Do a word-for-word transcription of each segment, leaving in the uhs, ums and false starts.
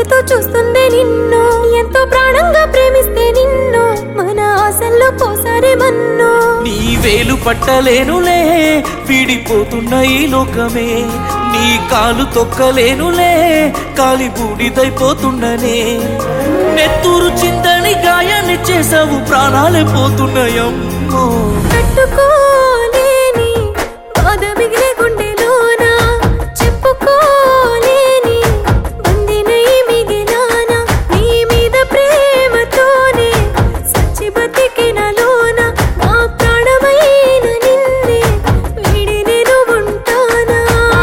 చూపుతో చూస్తుందే నిన్ను, ఎంతో ప్రాణంగా ప్రేమిస్తే నిన్ను, మన ఆశల్లో పోసారే మన్ను. నీ వేలు పట్టలేనులే విడిపోతున్న ఈ లోకమే, నీ కాలు తొక్కలేనులే కాలి బూడిదైపోతున్ననే. నెత్తూరు చిందని గాయాన్ని చేసావు ప్రాణాలే పోతున్నాయమ్మో. తట్టుకోలేని బాధ మిగిలే గుండెలోన, చెప్పుకోలేని బందినై మిగిలానా, నీ మీద ప్రేమతోనే సచ్చి బతికినలోన, నా ప్రాణమైన నిన్నే వీడి నేను ఉంటానా.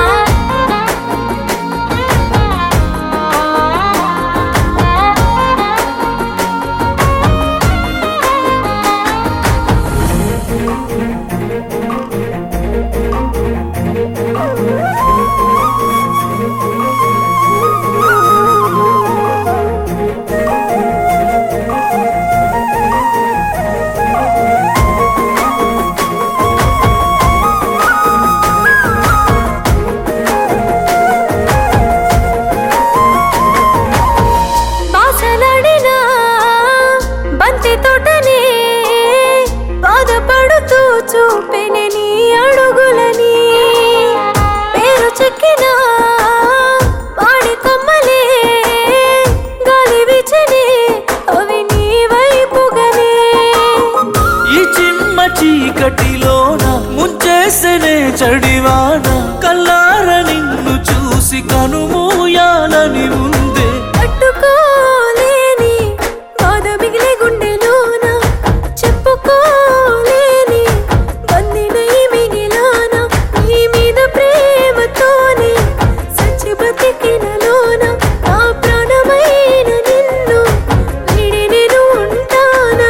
బాసలాడినా బంతి తోటనే బాధపడుతూ చూపెనే నీ అడుగులని, పేరు చెక్కిన వాడి కొమ్మలే గాలి వీచనే అవి నీ వైపుగానే. ఈ చిమ్మ చీకటిలోన ముంచేసనే చడివాన, కల్లార నిన్ను చూసి కనుమూయాలని ఉందే. తట్టుకోలేని బాధ మిగిలే గుండెలోన, చెప్పుకోలేని బందినై మిగిలానా, నీ మీద ప్రేమతోనే సచ్చి బతికినలోన, నా ప్రాణమైన నిన్ను వీడి నేను ఉంటానా.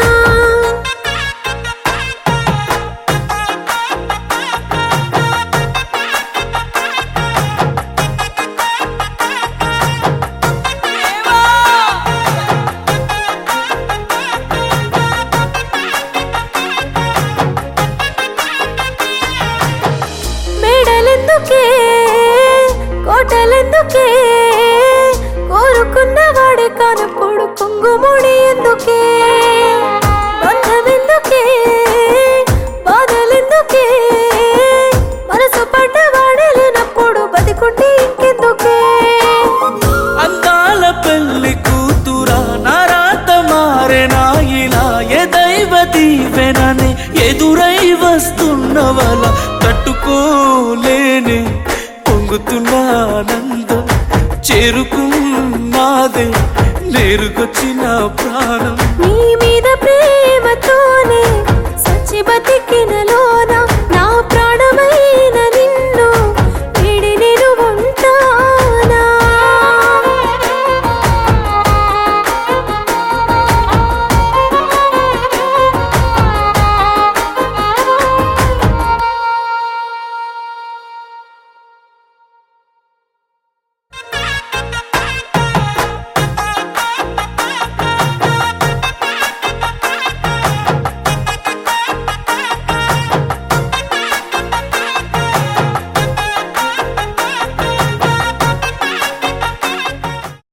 మేడలెందుకే కోటలెందుకే, కోరుకున్న వాడే కానప్పుడు కుంగుముడి ఎందుకే, బంధమెందుకే బాధలెందుకే, మనసు పడ్డవాడే లేనప్పుడు బతికుంటే ఇంకెందుకే. అందాల పెళ్లి కూతురా నా రాత మారెనా ఇలా, ఏ దైవ దీవెననే ఎదురై వస్తున్నవల. తట్టుకోలేనే పొంగుతున్న ఆనందం, చేరుకున్నాదే నేరుకొచ్చిన ప్రాణం. నీ